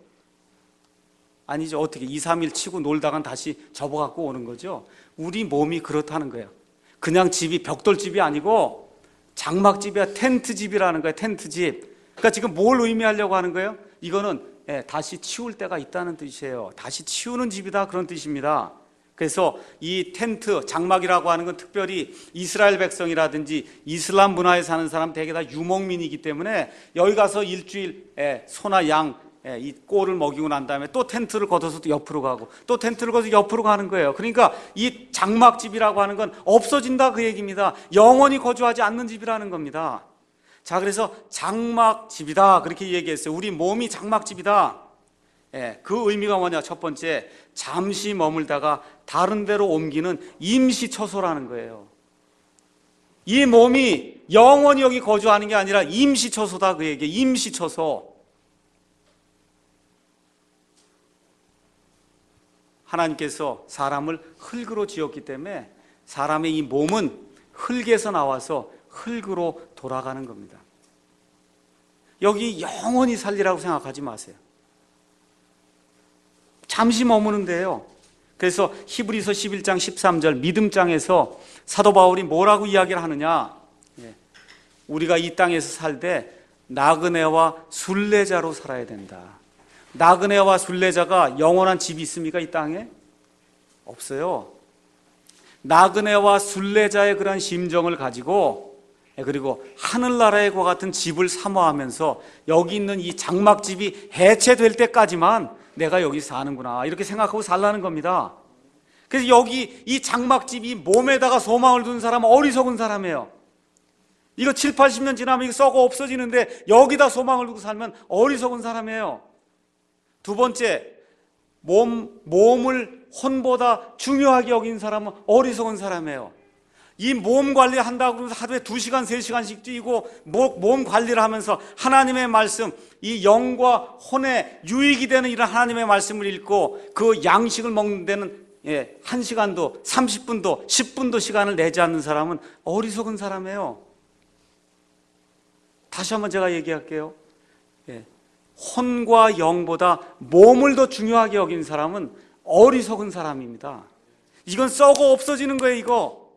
아니죠. 어떻게 이, 삼 일 치고 놀다간 다시 접어갖고 오는 거죠. 우리 몸이 그렇다는 거예요. 그냥 집이 벽돌집이 아니고 장막집이야. 텐트집이라는 거예요. 텐트집. 그러니까 지금 뭘 의미하려고 하는 거예요? 이거는 예, 다시 치울 때가 있다는 뜻이에요. 다시 치우는 집이다, 그런 뜻입니다. 그래서 이 텐트, 장막이라고 하는 건 특별히 이스라엘 백성이라든지 이슬람 문화에 사는 사람 대개 다 유목민이기 때문에 여기 가서 일주일 소나 양 이 꼴을 먹이고 난 다음에 또 텐트를 걷어서 또 옆으로 가고 또 텐트를 걷어서 옆으로 가는 거예요. 그러니까 이 장막집이라고 하는 건 없어진다, 그 얘기입니다. 영원히 거주하지 않는 집이라는 겁니다. 자, 그래서 장막집이다, 그렇게 얘기했어요. 우리 몸이 장막집이다. 예, 그 의미가 뭐냐? 첫 번째, 잠시 머물다가 다른 데로 옮기는 임시처소라는 거예요. 이 몸이 영원히 여기 거주하는 게 아니라 임시처소다, 그 얘기. 임시처소. 하나님께서 사람을 흙으로 지었기 때문에 사람의 이 몸은 흙에서 나와서 흙으로 돌아가는 겁니다. 여기 영원히 살리라고 생각하지 마세요. 잠시 머무는데요. 그래서 히브리서 십일 장 십삼 절 믿음장에서 사도 바울이 뭐라고 이야기를 하느냐? 우리가 이 땅에서 살되 나그네와 순례자로 살아야 된다. 나그네와 순례자가 영원한 집이 있습니까, 이 땅에? 없어요. 나그네와 순례자의 그런 심정을 가지고, 그리고 하늘나라의 과 같은 집을 사모하면서 여기 있는 이 장막집이 해체될 때까지만 내가 여기 사는구나, 이렇게 생각하고 살라는 겁니다. 그래서 여기 이 장막집이 몸에다가 소망을 둔 사람은 어리석은 사람이에요. 이거 칠, 팔십 년 지나면 이거 썩어 없어지는데 여기다 소망을 두고 살면 어리석은 사람이에요. 두 번째, 몸, 몸을 혼보다 중요하게 여긴 사람은 어리석은 사람이에요. 이 몸 관리한다고 그러면서 하루에 두 시간, 세 시간씩 뛰고 몸 관리를 하면서 하나님의 말씀, 이 영과 혼에 유익이 되는 이런 하나님의 말씀을 읽고 그 양식을 먹는 데는 예, 한 시간도, 삼십 분도, 십 분도 시간을 내지 않는 사람은 어리석은 사람이에요. 다시 한번 제가 얘기할게요. 예, 혼과 영보다 몸을 더 중요하게 여긴 사람은 어리석은 사람입니다. 이건 썩어 없어지는 거예요, 이거.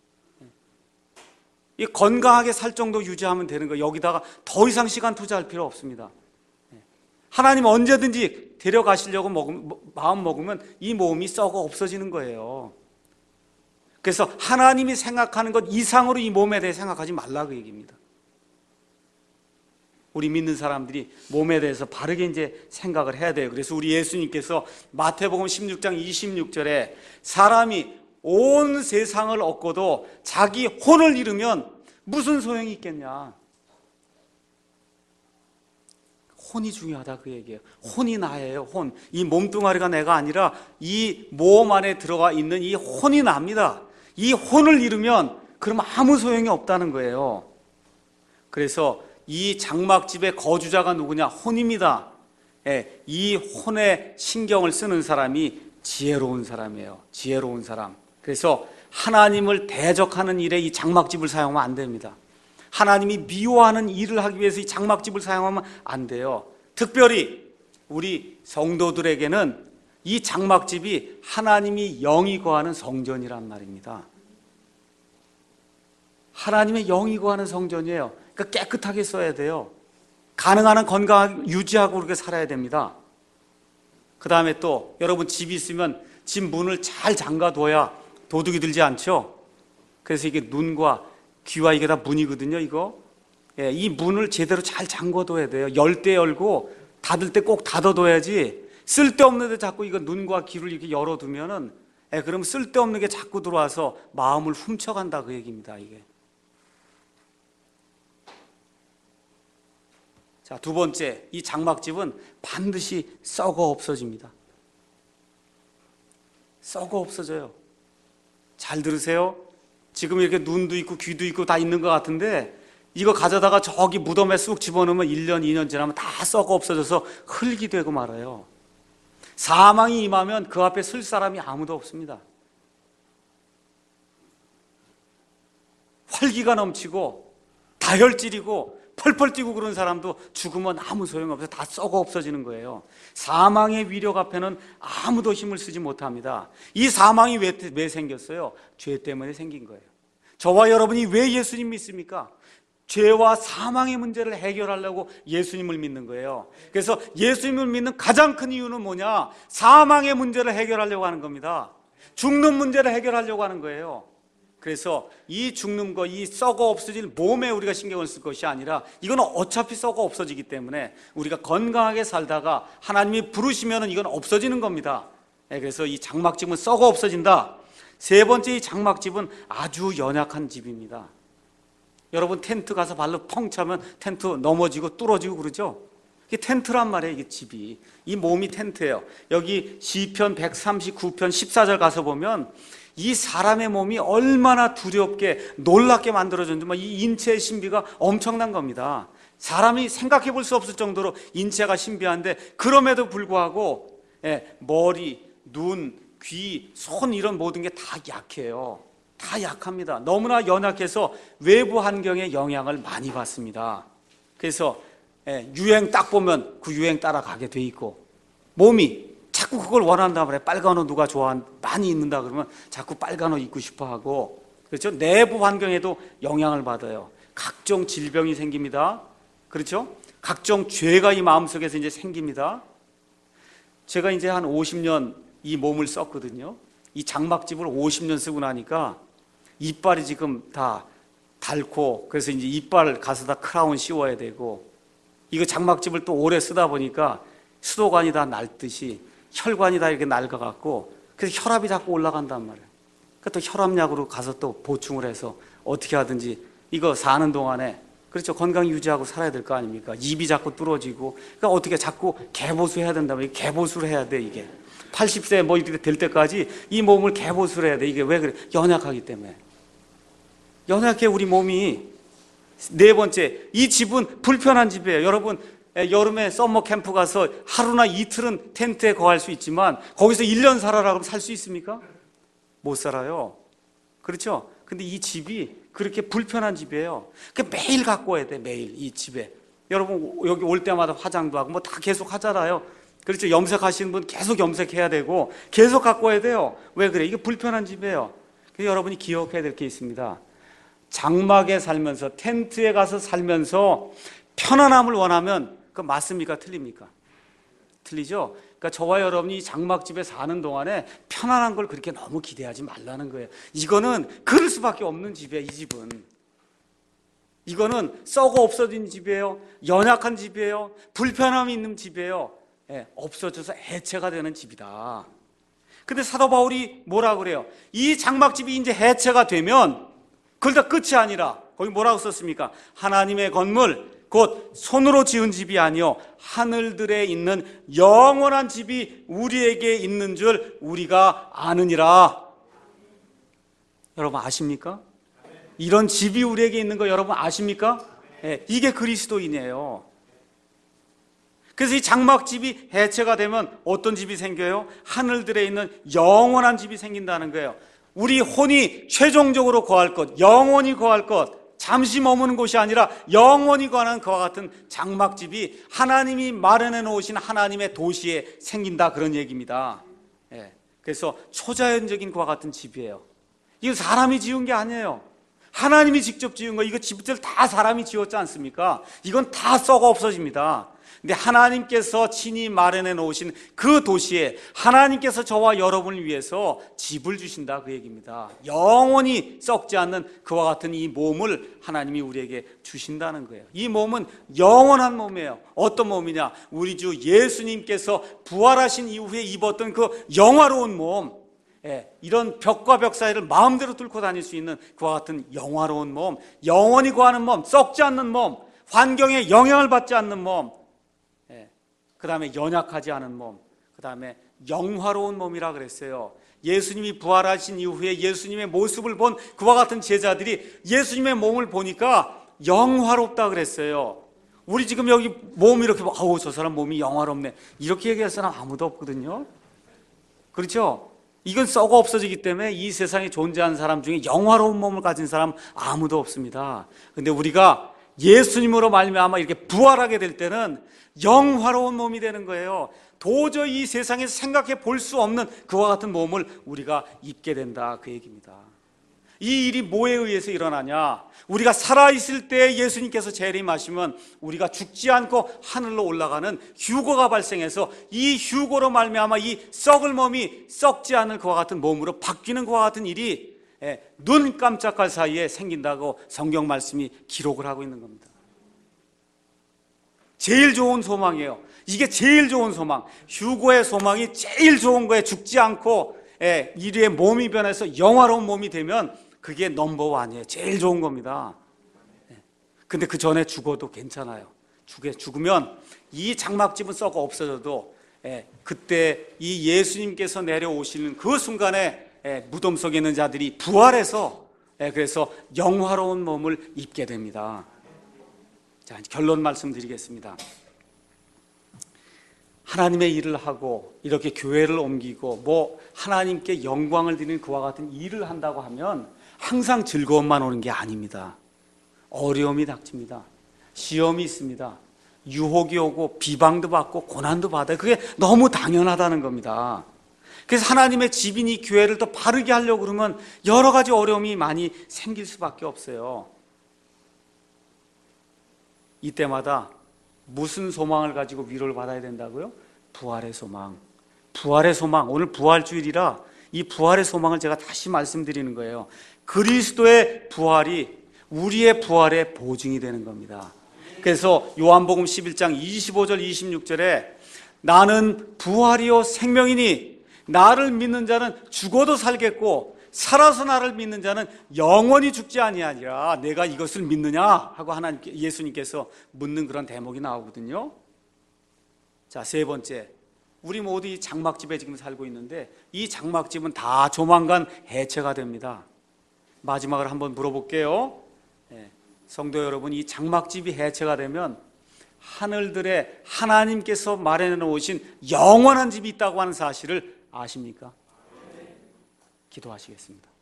이 건강하게 살 정도 유지하면 되는 거예요. 여기다가 더 이상 시간 투자할 필요 없습니다. 하나님 언제든지 데려가시려고 먹으면, 마음 먹으면 이 몸이 썩어 없어지는 거예요. 그래서 하나님이 생각하는 것 이상으로 이 몸에 대해 생각하지 말라, 그 얘기입니다. 우리 믿는 사람들이 몸에 대해서 바르게 이제 생각을 해야 돼요. 그래서 우리 예수님께서 마태복음 십육 장 이십육 절에 사람이 온 세상을 얻고도 자기 혼을 잃으면 무슨 소용이 있겠냐? 혼이 중요하다, 그 얘기예요. 혼이 나예요, 혼. 이 몸뚱아리가 내가 아니라 이 몸 안에 들어가 있는 이 혼이 납니다. 이 혼을 잃으면 그러면 아무 소용이 없다는 거예요. 그래서 이 장막집의 거주자가 누구냐? 혼입니다. 예, 이 혼에 신경을 쓰는 사람이 지혜로운 사람이에요. 지혜로운 사람. 그래서 하나님을 대적하는 일에 이 장막집을 사용하면 안 됩니다. 하나님이 미워하는 일을 하기 위해서 이 장막집을 사용하면 안 돼요. 특별히 우리 성도들에게는 이 장막집이 하나님이 영이 거하는 성전이란 말입니다. 하나님의 영이 거하는 성전이에요. 그러니까 깨끗하게 써야 돼요. 가능한 한 건강 유지하고 그렇게 살아야 됩니다. 그 다음에 또 여러분 집이 있으면 집 문을 잘 잠가둬야 도둑이 들지 않죠. 그래서 이게 눈과 귀와 이게 다 문이거든요. 이거 예, 이 문을 제대로 잘 잠궈둬야 돼요. 열 때 열고 닫을 때 꼭 닫아둬야지. 쓸데없는데 자꾸 이거 눈과 귀를 이렇게 열어두면은 예, 그러면 쓸데없는 게 자꾸 들어와서 마음을 훔쳐간다 그 얘기입니다. 이게. 자, 두 번째, 이 장막집은 반드시 썩어 없어집니다. 썩어 없어져요. 잘 들으세요. 지금 이렇게 눈도 있고 귀도 있고 다 있는 것 같은데 이거 가져다가 저기 무덤에 쑥 집어넣으면 일 년, 이 년 지나면 다 썩어 없어져서 흙이 되고 말아요. 사망이 임하면 그 앞에 설 사람이 아무도 없습니다. 활기가 넘치고 다혈질이고 펄펄 뛰고 그런 사람도 죽으면 아무 소용없어요. 다 썩어 없어지는 거예요. 사망의 위력 앞에는 아무도 힘을 쓰지 못합니다. 이 사망이 왜, 왜 생겼어요? 죄 때문에 생긴 거예요. 저와 여러분이 왜 예수님 믿습니까? 죄와 사망의 문제를 해결하려고 예수님을 믿는 거예요. 그래서 예수님을 믿는 가장 큰 이유는 뭐냐? 사망의 문제를 해결하려고 하는 겁니다. 죽는 문제를 해결하려고 하는 거예요. 그래서 이 죽는 거, 이 썩어 없어질 몸에 우리가 신경을 쓸 것이 아니라 이건 어차피 썩어 없어지기 때문에 우리가 건강하게 살다가 하나님이 부르시면 이건 없어지는 겁니다. 그래서 이 장막집은 썩어 없어진다. 세 번째, 이 장막집은 아주 연약한 집입니다. 여러분 텐트 가서 발로 펑 차면 텐트 넘어지고 뚫어지고 그러죠? 이게 텐트란 말이에요. 이게 집이. 이 몸이 텐트예요. 여기 시편 백삼십구 편 십사 절 가서 보면 이 사람의 몸이 얼마나 두렵게 놀랍게 만들어졌는지 이 인체의 신비가 엄청난 겁니다. 사람이 생각해 볼 수 없을 정도로 인체가 신비한데 그럼에도 불구하고 예, 머리, 눈, 귀, 손 이런 모든 게 다 약해요. 다 약합니다. 너무나 연약해서 외부 환경에 영향을 많이 받습니다. 그래서 예, 유행 딱 보면 그 유행 따라가게 돼 있고 몸이 자꾸 그걸 원한단 말이에요. 빨간 옷 누가 좋아 많이 입는다 그러면 자꾸 빨간 옷 입고 싶어 하고 그렇죠? 내부 환경에도 영향을 받아요. 각종 질병이 생깁니다. 그렇죠? 각종 죄가 이 마음속에서 이제 생깁니다. 제가 이제 한 오십 년 이 몸을 썼거든요. 이 장막집을 오십 년 쓰고 나니까 이빨이 지금 다 닳고 그래서 이제 이빨 가서 다 크라운 씌워야 되고 이거 장막집을 또 오래 쓰다 보니까 수도관이 다 낡듯이 혈관이 다 이렇게 낡아갖고 그래서 혈압이 자꾸 올라간단 말이에요. 그러니까 또 혈압약으로 가서 또 보충을 해서 어떻게 하든지 이거 사는 동안에 그렇죠. 건강 유지하고 살아야 될 거 아닙니까? 입이 자꾸 뚫어지고 그러니까 어떻게 자꾸 개보수해야 된다면 개보수를 해야 돼 이게. 팔십 세 뭐 이렇게 될 때까지 이 몸을 개보수를 해야 돼. 이게 왜 그래? 연약하기 때문에. 연약해 우리 몸이. 네 번째, 이 집은 불편한 집이에요. 여러분 여름에 썸머 캠프 가서 하루나 이틀은 텐트에 거할 수 있지만 거기서 일 년 살아라 그러면 살 수 있습니까? 못 살아요. 그렇죠? 근데 이 집이 그렇게 불편한 집이에요. 그러니까 매일 갖고 와야 돼. 매일 이 집에. 여러분 여기 올 때마다 화장도 하고 뭐 다 계속 하잖아요. 그렇죠? 염색하시는 분 계속 염색해야 되고 계속 갖고 와야 돼요. 왜 그래? 이게 불편한 집이에요. 그래서 여러분이 기억해야 될 게 있습니다. 장막에 살면서 텐트에 가서 살면서 편안함을 원하면 그 맞습니까? 틀립니까? 틀리죠? 그러니까 저와 여러분이 장막집에 사는 동안에 편안한 걸 그렇게 너무 기대하지 말라는 거예요. 이거는 그럴 수밖에 없는 집이에요. 이 집은. 이거는 썩어 없어진 집이에요. 연약한 집이에요. 불편함이 있는 집이에요. 예, 없어져서 해체가 되는 집이다. 근데 사도 바울이 뭐라 그래요? 이 장막집이 이제 해체가 되면 그걸 다 끝이 아니라 거기 뭐라고 썼습니까? 하나님의 건물 곧 손으로 지은 집이 아니요 하늘들에 있는 영원한 집이 우리에게 있는 줄 우리가 아느니라. 여러분 아십니까? 이런 집이 우리에게 있는 거 여러분 아십니까? 예, 이게 그리스도인이에요. 그래서 이 장막집이 해체가 되면 어떤 집이 생겨요? 하늘들에 있는 영원한 집이 생긴다는 거예요. 우리 혼이 최종적으로 거할 것, 영원히 거할 것, 잠시 머무는 곳이 아니라 영원히 거하는 그와 같은 장막집이 하나님이 마련해 놓으신 하나님의 도시에 생긴다 그런 얘기입니다. 예, 그래서 초자연적인 그와 같은 집이에요. 이거 사람이 지은 게 아니에요. 하나님이 직접 지은 거, 이거 집들 다 사람이 지었지 않습니까? 이건 다 썩어 없어집니다. 근데 하나님께서 친히 마련해 놓으신 그 도시에 하나님께서 저와 여러분을 위해서 집을 주신다, 그 얘기입니다. 영원히 썩지 않는 그와 같은 이 몸을 하나님이 우리에게 주신다는 거예요. 이 몸은 영원한 몸이에요. 어떤 몸이냐? 우리 주 예수님께서 부활하신 이후에 입었던 그 영화로운 몸, 예, 이런 벽과 벽 사이를 마음대로 뚫고 다닐 수 있는 그와 같은 영화로운 몸, 영원히 거하는 몸, 썩지 않는 몸, 환경에 영향을 받지 않는 몸, 그 다음에 연약하지 않은 몸, 그 다음에 영화로운 몸이라 그랬어요. 예수님이 부활하신 이후에 예수님의 모습을 본 그와 같은 제자들이 예수님의 몸을 보니까 영화롭다 그랬어요. 우리 지금 여기 몸 이렇게 뭐, 아우 저 사람 몸이 영화롭네, 이렇게 얘기할 사람 아무도 없거든요. 그렇죠? 이건 썩어 없어지기 때문에 이 세상에 존재하는 사람 중에 영화로운 몸을 가진 사람 아무도 없습니다. 근데 우리가 예수님으로 말미암아 이렇게 부활하게 될 때는 영화로운 몸이 되는 거예요. 도저히 이 세상에서 생각해 볼 수 없는 그와 같은 몸을 우리가 입게 된다, 그 얘기입니다. 이 일이 뭐에 의해서 일어나냐? 우리가 살아있을 때 예수님께서 재림하시면 우리가 죽지 않고 하늘로 올라가는 휴거가 발생해서 이 휴거로 말미암아 이 썩을 몸이 썩지 않을 그와 같은 몸으로 바뀌는 그와 같은 일이 눈 깜짝할 사이에 생긴다고 성경 말씀이 기록을 하고 있는 겁니다. 제일 좋은 소망이에요. 이게 제일 좋은 소망. 휴거의 소망이 제일 좋은 거예요. 죽지 않고 인류의 몸이 변해서 영화로운 몸이 되면 그게 넘버원이에요. 제일 좋은 겁니다. 근데 그 전에 죽어도 괜찮아요. 죽으면 이 장막집은 썩어 없어져도 그때 이 예수님께서 내려오시는 그 순간에 무덤 속에 있는 자들이 부활해서 그래서 영화로운 몸을 입게 됩니다. 자, 결론 말씀드리겠습니다. 하나님의 일을 하고 이렇게 교회를 옮기고 뭐 하나님께 영광을 드리는 그와 같은 일을 한다고 하면 항상 즐거움만 오는 게 아닙니다. 어려움이 닥칩니다. 시험이 있습니다. 유혹이 오고 비방도 받고 고난도 받아요. 그게 너무 당연하다는 겁니다. 그래서 하나님의 집인 이 교회를 더 바르게 하려고 그러면 여러 가지 어려움이 많이 생길 수밖에 없어요. 이때마다 무슨 소망을 가지고 위로를 받아야 된다고요? 부활의 소망. 부활의 소망. 오늘 부활주일이라 이 부활의 소망을 제가 다시 말씀드리는 거예요. 그리스도의 부활이 우리의 부활의 보증이 되는 겁니다. 그래서 요한복음 십일 장 이십오 절 이십육 절에 나는 부활이요 생명이니 나를 믿는 자는 죽어도 살겠고 살아서 나를 믿는 자는 영원히 죽지 아니하리라. 내가 이것을 믿느냐? 하고 하나님께 예수님께서 묻는 그런 대목이 나오거든요. 자, 세 번째, 우리 모두 이 장막집에 지금 살고 있는데 이 장막집은 다 조만간 해체가 됩니다. 마지막으로 한번 물어볼게요. 네, 성도 여러분, 이 장막집이 해체가 되면 하늘들에 하나님께서 마련해 놓으신 영원한 집이 있다고 하는 사실을 아십니까? 기도하시겠습니다.